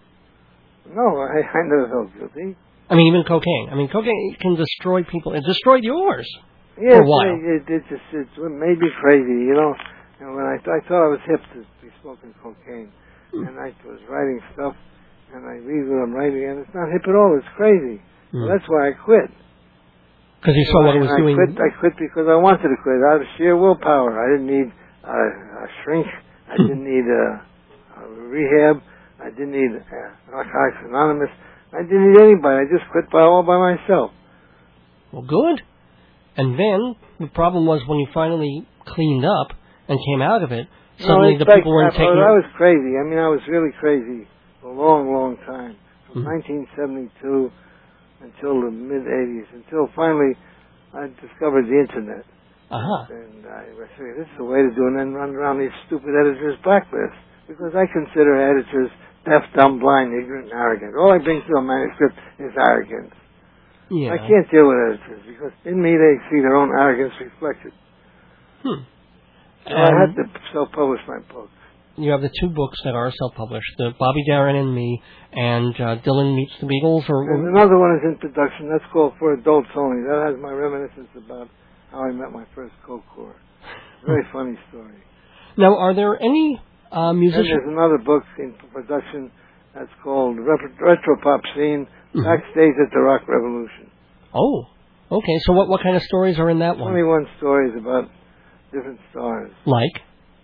no, I, I never felt guilty. I mean, even cocaine. I mean, cocaine can destroy people. It destroyed yours. Yes, For a while. It, it, it just it made me crazy, you know. And when I, I thought I was hip to be smoking cocaine, Mm. and I was writing stuff, and I read what I'm writing, and it's not hip at all. It's crazy. Mm. So that's why I quit. Because you saw what it was I doing. Quit, I quit because I wanted to quit out of sheer willpower. I didn't need uh, a shrink. I didn't need a, a rehab. I didn't need uh, Narcotics Anonymous. I didn't need anybody. I just quit by all by myself. Well, good. And then the problem was when you finally cleaned up and came out of it, suddenly no, the like, people weren't I, taking. I was crazy. I mean, I was really crazy for a long, long time. From Mhm. nineteen seventy-two until the mid-eighties, until finally I discovered the Internet. Uh-huh. And I figured this is the way to do it, and then run around these stupid editors' blacklists. Because I consider editors deaf, dumb, blind, ignorant, and arrogant. All I bring to a manuscript is arrogance. Yeah. I can't deal with editors because in me they see their own arrogance reflected. Hmm. So I had Um, to self-publish my book. you have the two books that are self-published, the Bobby Darin and Me, and uh, Dylan Meets the Beagles. Or, And or another one is in production. That's called For Adults Only. That has my reminiscence about how I met my first coke whore. Very funny story. now, are there any uh, And musicians? there's another book in production that's called Rep- Retropop Scene, Mhm. Backstage at the Rock Revolution. Oh, okay. So, what what kind of stories are in that one? twenty-one stories about different stars. Like?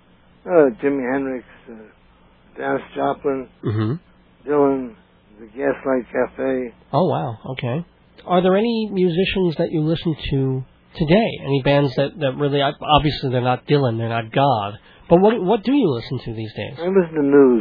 Uh, Jimi Hendrix, uh, Janis Joplin, Mm-hmm. Dylan, the Gaslight Cafe. Oh, wow. Okay. Are there any musicians that you listen to today? Any bands that, that really, obviously they're not Dylan, they're not God, but what what do you listen to these days? I listen to news.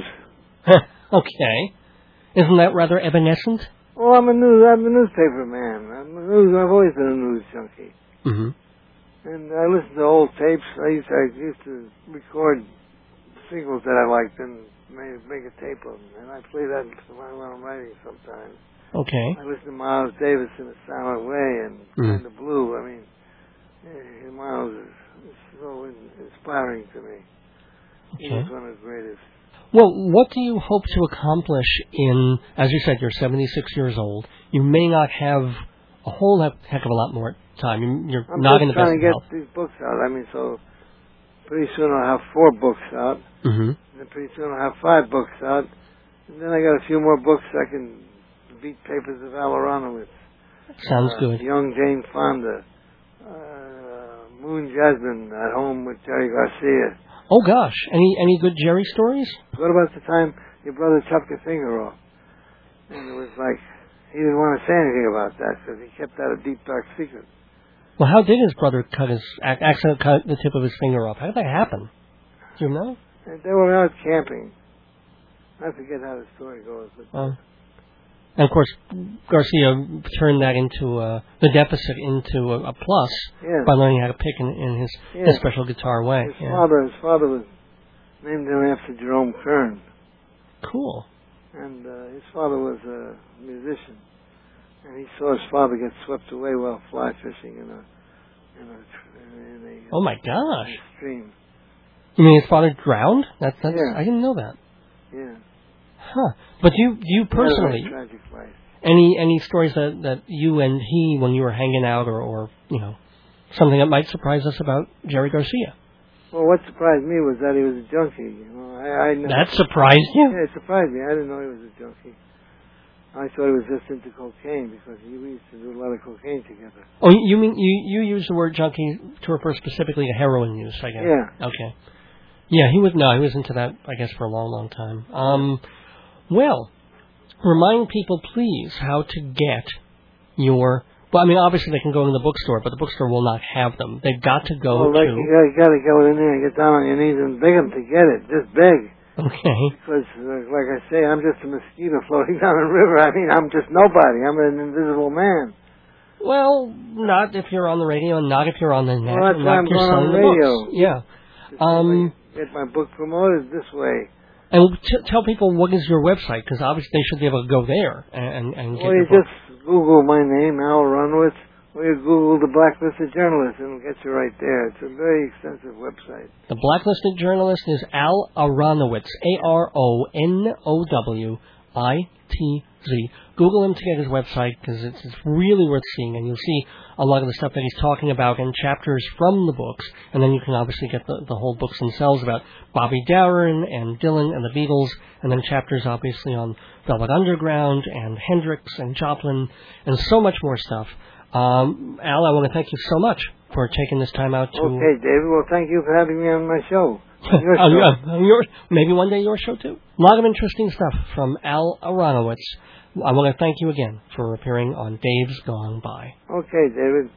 Okay. Isn't that rather evanescent? Well, I'm a news. I'm a newspaper man. I'm a news. I've always been a news junkie. Mm-hmm. And I listen to old tapes. I used to, I used to record singles that I liked and make, make a tape of them. And I play that when I'm writing sometimes. Okay. I listen to Miles Davis in a silent way and Mm. Kind of Blue. I mean, eh, Miles is, is so in, inspiring to me. He Okay. was one of the greatest. Well, what do you hope to accomplish in, as you said, you're seventy-six years old. You may not have a whole heck heck of a lot more time. You- You're I'm not just in the best trying of to get health. these books out. I mean, so pretty soon I'll have four books out. Mm-hmm. And then pretty soon I'll have five books out. And then I got a few more books I can beat papers of Valorano with. Sounds Uh, good. Young Jane Fonda. Uh, Moon Jasmine at Home with Jerry Garcia. Oh, gosh. Any any good Jerry stories? What about the time your brother chopped your finger off? And it was like, he didn't want to say anything about that because he kept that a deep, dark secret. Well, how did his brother cut his, ac- accidentally cut the tip of his finger off? How did that happen? Do you know? And they were out camping. I forget how the story goes. But Uh, and of course, Garcia turned that into uh, the deficit into a, a plus yeah. by learning how to pick in, in his, Yeah. his special guitar way. His Yeah. father, his father was named him after Jerome Kern. Cool. And uh, his father was a musician. And he saw his father get swept away while fly fishing in a in a, in a, Oh my in gosh! a stream. You mean his father drowned? That's that's. Yeah. I didn't know that. Yeah. Huh? But do you do you He had a very personally tragic life. any any stories that that you and he when you were hanging out or or you know something that might surprise us about Jerry Garcia? Well, what surprised me was that he was a junkie. You know, I, I never, That surprised you? Yeah, it surprised me. I didn't know he was a junkie. I thought he was just into cocaine because he, we used to do a lot of cocaine together. Oh, you mean you you use the word junkie to refer specifically to heroin use? I guess. Yeah. Okay. Yeah, he was, no, he was into that, I guess, for a long, long time. Um, well, remind people, please, how to get your, well, I mean, obviously they can go to the bookstore, but the bookstore will not have them. They've got to go well, like to... you got, you got to go in there and get down on your knees and beg them to get it. Just beg. Okay. Because, uh, like I say, I'm just a mosquito floating down the river. I mean, I'm just nobody. I'm an invisible man. Well, not if you're on the radio, and not if you're on the net, Well, that's and why not I'm if you're going on selling the radio. books. Yeah. Um, Get my book promoted this way. and t- tell people what is your website, because obviously they should be able to go there and, and get Well, your you book. just Google my name, Al Aronowitz, or you Google the Blacklisted Journalist, and it'll get you right there. It's a very extensive website. The Blacklisted Journalist is Al Aronowitz, A R O N O W I T Z. Google him to get his website, because it's, it's really worth seeing, and you'll see a lot of the stuff that he's talking about and chapters from the books, and then you can obviously get the, the whole books themselves about Bobby Darin and Dylan and the Beatles, and then chapters obviously on Velvet Underground and Hendrix and Joplin, and so much more stuff. Um, Al, I want to thank you so much for taking this time out to... Okay, David. Well, thank you for having me on my show. On your on show. your, on your, maybe one day your show, too. A lot of interesting stuff from Al Aronowitz. I want to thank you again for appearing on Dave's Gone By. Okay, David.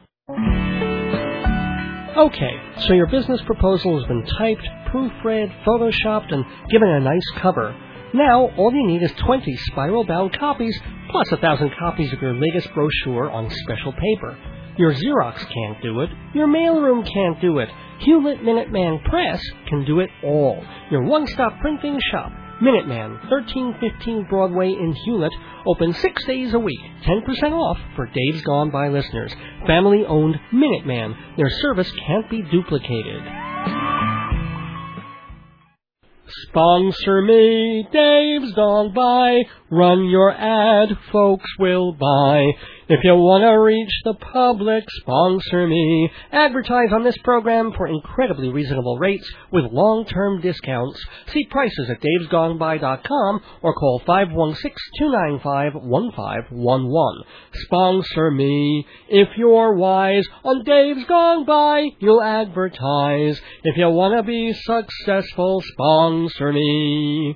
Okay, so your business proposal has been typed, proofread, photoshopped, and given a nice cover. Now, all you need is twenty spiral-bound copies, plus a thousand copies of your latest brochure on special paper. Your Xerox can't do it. Your mailroom can't do it. Hewlett Minuteman Press can do it all. Your one-stop printing shop. Minuteman, thirteen fifteen Broadway in Hewlett, open six days a week, ten percent off for Dave's Gone By listeners. Family-owned Minuteman. Their service can't be duplicated. Sponsor me, Dave's Gone By. Run your ad, folks will buy. If you want to reach the public, sponsor me. Advertise on this program for incredibly reasonable rates with long-term discounts. See prices at daves gone by dot com or call five one six, two nine five, one five one one. Sponsor me. If you're wise, on Dave's Gone By, you'll advertise. If you want to be successful, sponsor me.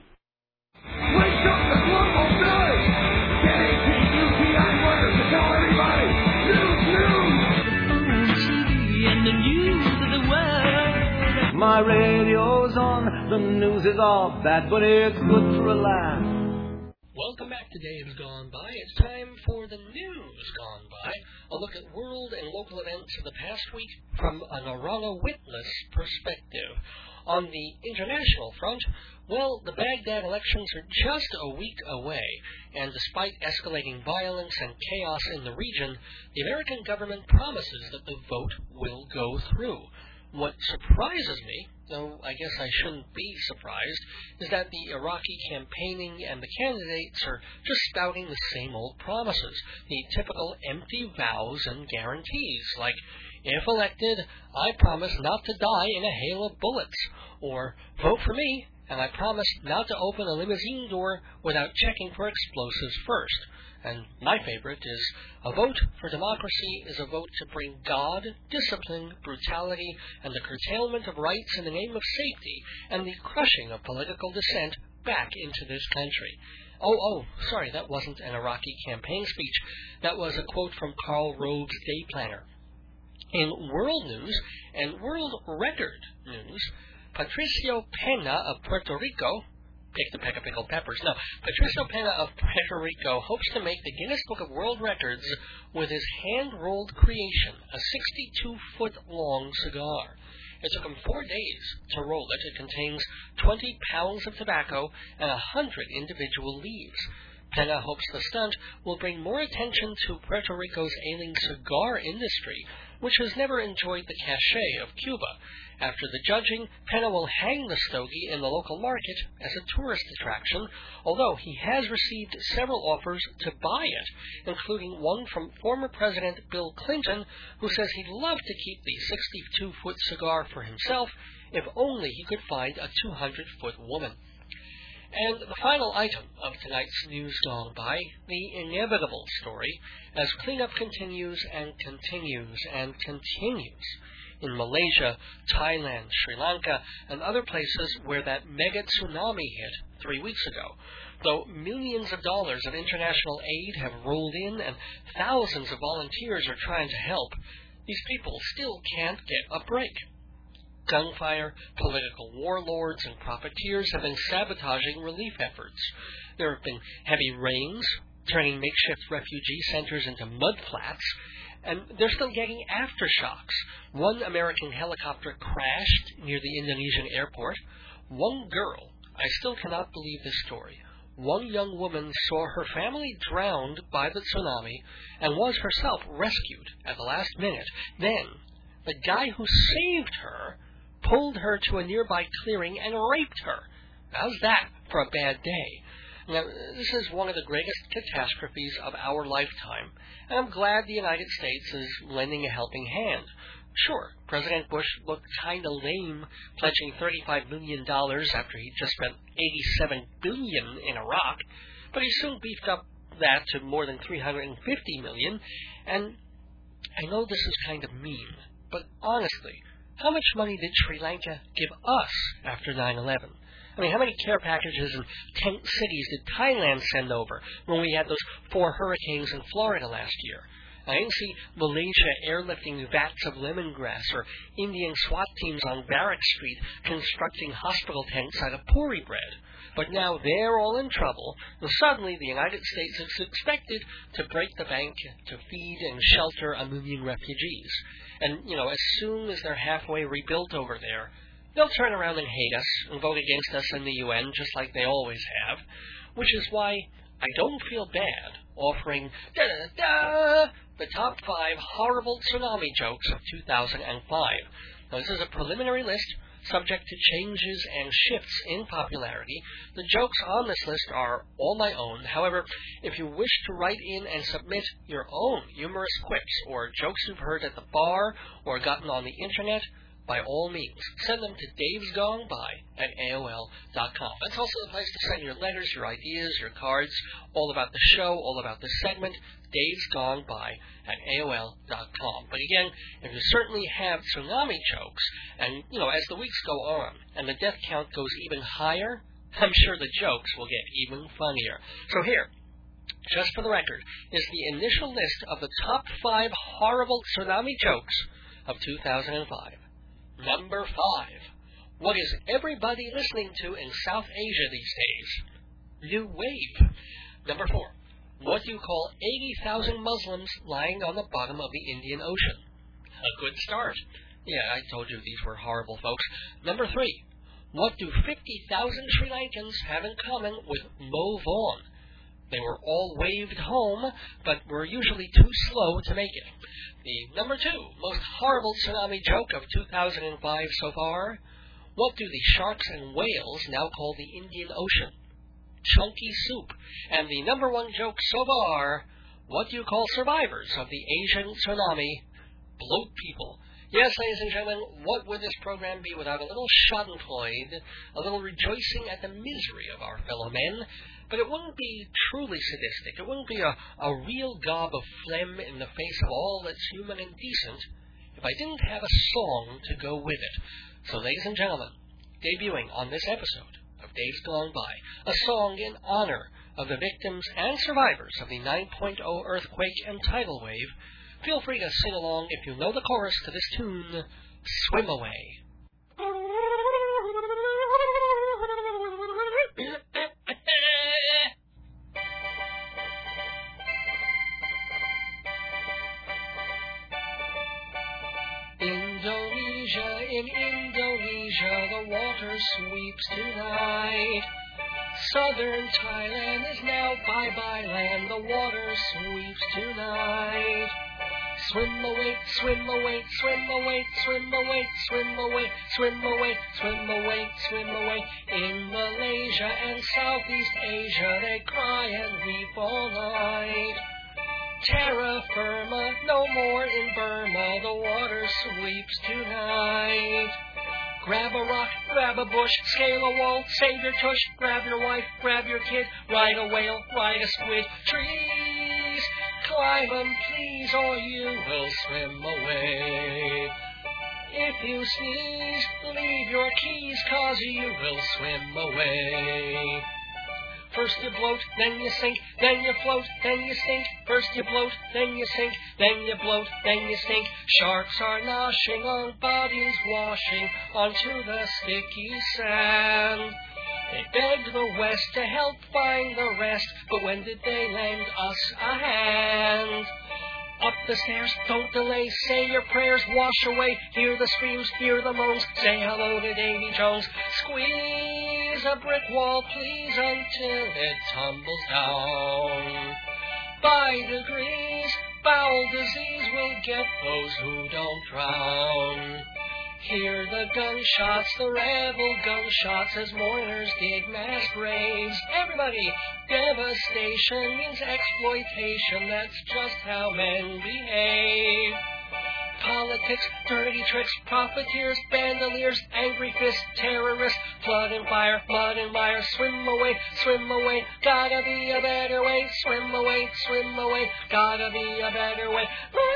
My radio's on, the news is all bad, but it's good for a laugh. Welcome back to Dave's Gone By. It's time for the news gone by. A look at world and local events of the past week from an Aronowitz perspective. On the international front, well, the Baghdad elections are just a week away, and despite escalating violence and chaos in the region, the American government promises that the vote will go through. What surprises me, though I guess I shouldn't be surprised, is that the Iraqi campaigning and the candidates are just spouting the same old promises, the typical empty vows and guarantees, like, if elected, I promise not to die in a hail of bullets, or vote for me, and I promise not to open a limousine door without checking for explosives first. And my favorite is, a vote for democracy is a vote to bring God, discipline, brutality, and the curtailment of rights in the name of safety, and the crushing of political dissent back into this country. Oh, oh, sorry, that wasn't an Iraqi campaign speech. That was a quote from Karl Rove's Day Planner. In world news and world record news, Patricio Pena of Puerto Rico, pick the peck of pickled peppers, no, Patricio Pena of Puerto Rico hopes to make the Guinness Book of World Records with his hand-rolled creation, a sixty-two foot long cigar. It took him four days to roll it. It contains twenty pounds of tobacco and one hundred individual leaves. Pena hopes the stunt will bring more attention to Puerto Rico's ailing cigar industry, which has never enjoyed the cachet of Cuba. After the judging, Pena will hang the stogie in the local market as a tourist attraction, although he has received several offers to buy it, including one from former President Bill Clinton, who says he'd love to keep the sixty-two foot cigar for himself if only he could find a two hundred foot woman. And the final item of tonight's News Gone By, the inevitable story, as cleanup continues and continues and continues. in Malaysia, Thailand, Sri Lanka, and other places where that mega tsunami hit three weeks ago. Though millions of dollars of international aid have rolled in and thousands of volunteers are trying to help, these people still can't get a break. Gunfire, political warlords, and profiteers have been sabotaging relief efforts. There have been heavy rains, turning makeshift refugee centers into mud flats, and they're still getting aftershocks. One American helicopter crashed near the Indonesian airport. One girl, I still cannot believe this story, one young woman saw her family drowned by the tsunami and was herself rescued at the last minute. Then, the guy who saved her pulled her to a nearby clearing and raped her. How's that for a bad day? Now, this is one of the greatest catastrophes of our lifetime, and I'm glad the United States is lending a helping hand. Sure, President Bush looked kind of lame pledging thirty-five million dollars after he just spent eighty-seven billion dollars in Iraq, but he soon beefed up that to more than three hundred fifty million dollars, and I know this is kind of mean, but honestly, how much money did Sri Lanka give us after nine eleven? I mean, how many care packages and tent cities did Thailand send over when we had those four hurricanes in Florida last year? I didn't see Malaysia airlifting vats of lemongrass or Indian SWAT teams on Barrack Street constructing hospital tents out of puri bread. But now they're all in trouble, and suddenly the United States is expected to break the bank to feed and shelter a million refugees. And, you know, as soon as they're halfway rebuilt over there, they'll turn around and hate us and vote against us in the U N, just like they always have, which is why I don't feel bad offering da-da-da, the top five horrible tsunami jokes of two thousand five. Now, this is a preliminary list, subject to changes and shifts in popularity. The jokes on this list are all my own. However, if you wish to write in and submit your own humorous quips or jokes you've heard at the bar or gotten on the internet, by all means, send them to Dave's Gone By at A O L dot com. That's also the place to send your letters, your ideas, your cards, all about the show, all about the segment, Dave's Gone By at A O L dot com. But again, if you certainly have tsunami jokes, and, you know, as the weeks go on and the death count goes even higher, I'm sure the jokes will get even funnier. So here, just for the record, is the initial list of the top five horrible tsunami jokes of two thousand five. Number five. What is everybody listening to in South Asia these days? New Wave. Number four. What do you call eighty thousand Muslims lying on the bottom of the Indian Ocean? A good start. Yeah, I told you these were horrible, folks. Number three. What do fifty thousand Sri Lankans have in common with Mo Vaughn? They were all waved home, but were usually too slow to make it. The number two most horrible tsunami joke of two thousand five so far. What do the sharks and whales now call the Indian Ocean? Chunky soup. And the number one joke so far, what do you call survivors of the Asian tsunami? Bloat people. Yes, ladies and gentlemen, what would this program be without a little schadenfreude, a little rejoicing at the misery of our fellow men? But it wouldn't be truly sadistic. It wouldn't be a, a real gob of phlegm in the face of all that's human and decent if I didn't have a song to go with it. So, ladies and gentlemen, debuting on this episode of Dave's Gone By, a song in honor of the victims and survivors of the nine point oh earthquake and tidal wave. Feel free to sing along if you know the chorus to this tune, Swim Away. Indonesia, in Indonesia, the water sweeps tonight. Southern Thailand is now bye-bye land, the water sweeps tonight. Swim away, swim away, swim away, swim away, swim away, swim away, swim away, swim away. In Malaysia and Southeast Asia, they cry and weep all night. Terra firma, no more in Burma, the water sweeps tonight. Grab a rock, grab a bush, scale a wall, save your tush, grab your wife, grab your kid, ride a whale, ride a squid. Trees, climb 'em please, or you will swim away. you sneeze, leave your keys, 'cause you will swim away. First you bloat, then you sink, then you float, then you sink. First you bloat, then you sink, then you bloat, then you stink. Sharks are noshing on bodies washing onto the sticky sand. They begged the West to help find the rest, but when did they lend us a hand? Up the stairs, don't delay, say your prayers, wash away, hear the screams, hear the moans, say hello to Davy Jones. Squeeze a brick wall, please, until it tumbles down. By degrees, bowel disease will get those who don't drown. Hear the gunshots, the rebel gunshots, as mourners dig mass graves. Everybody, devastation means exploitation, that's just how men behave. Politics, dirty tricks, profiteers, bandoliers, angry fists, terrorists, flood and fire, mud and mire, swim away, swim away, gotta be a better way, swim away, swim away, gotta be a better way.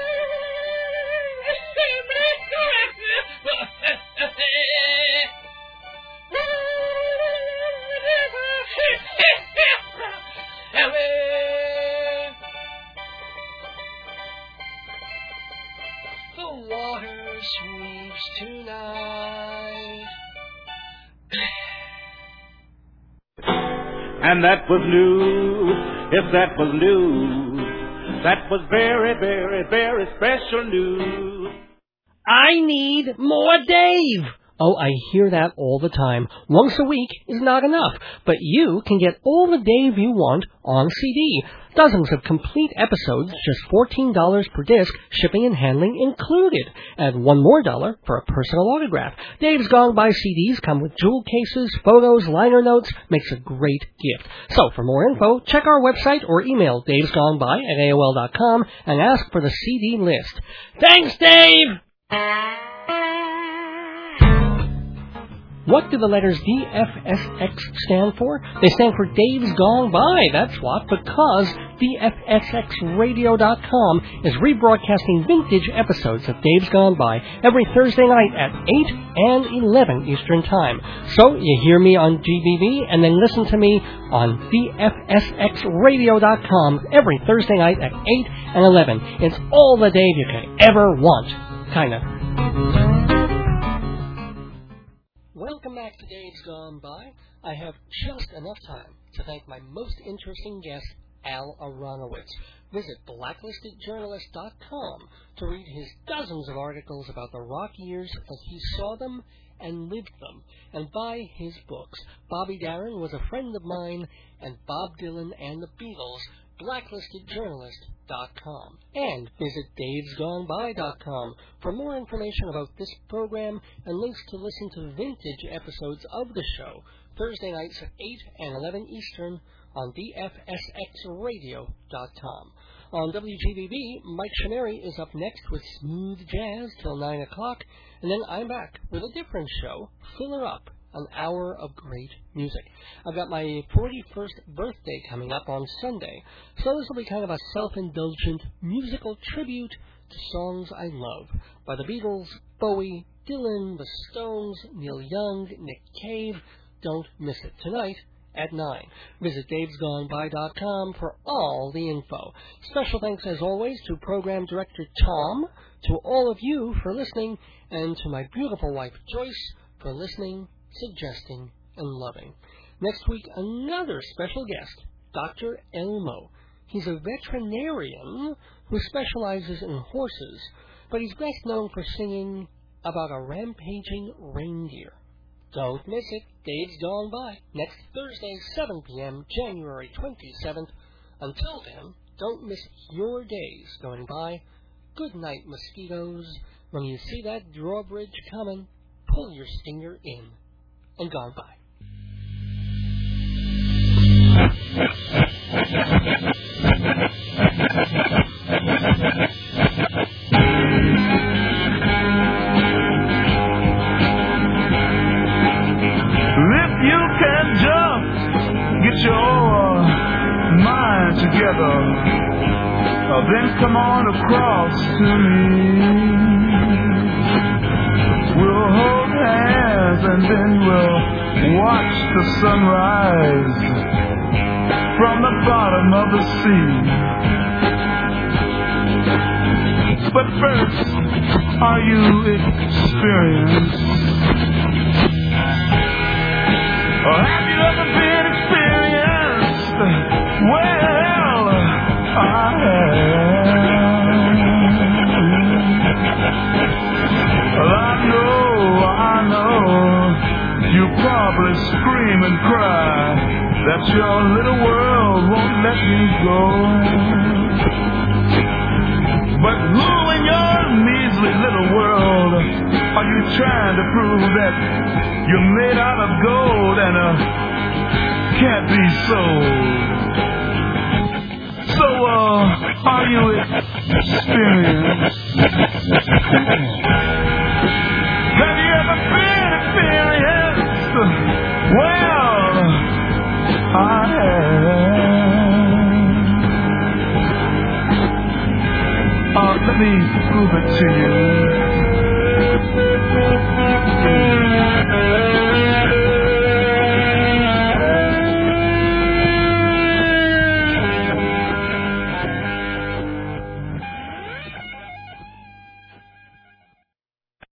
The water sweeps tonight. And that was news, if that was news, that was very, very, very special news. I need more Dave. Oh, I hear that all the time. Once a week is not enough, but you can get all the Dave you want on C D. Dozens of complete episodes, just fourteen dollars per disc, shipping and handling included. Add one more dollar for a personal autograph. Dave's Gone By C Ds come with jewel cases, photos, liner notes, makes a great gift. So for more info, check our website or email davesgoneby at A O L dot com and ask for the C D list. Thanks, Dave! What do the letters D F S X stand for? They stand for Dave's Gone By, that's what, because D F S X radio dot com is rebroadcasting vintage episodes of Dave's Gone By every Thursday night at eight and eleven Eastern Time. So you hear me on G B B and then listen to me on D F S X radio dot com every Thursday night at eight and eleven. It's all the Dave you could ever want. Kinda. Welcome back to Dave's Gone By. I have just enough time to thank my most interesting guest, Al Aronowitz. Visit blacklisted journalist dot com to read his dozens of articles about the rock years as he saw them and lived them, and buy his books. Bobby Darin Was a Friend of Mine, and Bob Dylan and the Beatles, blacklisted journalist dot com. And visit daves gone by dot com for more information about this program and links to listen to vintage episodes of the show, Thursday nights at eight and eleven Eastern on D F S X radio dot com. On W G B B, Mike Shineri is up next with smooth jazz till nine o'clock, and then I'm back with a different show, Fill Her Up, an hour of great music. I've got my forty-first birthday coming up on Sunday, so this will be kind of a self-indulgent musical tribute to songs I love by the Beatles, Bowie, Dylan, the Stones, Neil Young, Nick Cave. Don't miss it tonight at nine. Visit daves gone by dot com for all the info. Special thanks, as always, to Program Director Tom, to all of you for listening, and to my beautiful wife Joyce for listening, suggesting, and loving. Next week, another special guest, Doctor Elmo. He's a veterinarian who specializes in horses, but he's best known for singing about a rampaging reindeer. Don't miss it. Dave's Gone By, next Thursday, seven p.m., January twenty-seventh. Until then, don't miss your days going by. Good night, mosquitoes. When you see that drawbridge coming, pull your stinger in. And gone by. If you can just get your mind together, then come on across to me. the sunrise from the bottom of the sea. But first, are you experienced? Or have you ever been experienced? Well, I have. Well, I know, I know, you probably scream and cry that your little world won't let you go. But who in your measly little world are you trying to prove that you're made out of gold and uh, can't be sold? So, uh, are you experienced? Have you ever been experienced? Well, I have. Uh, let me prove it to you.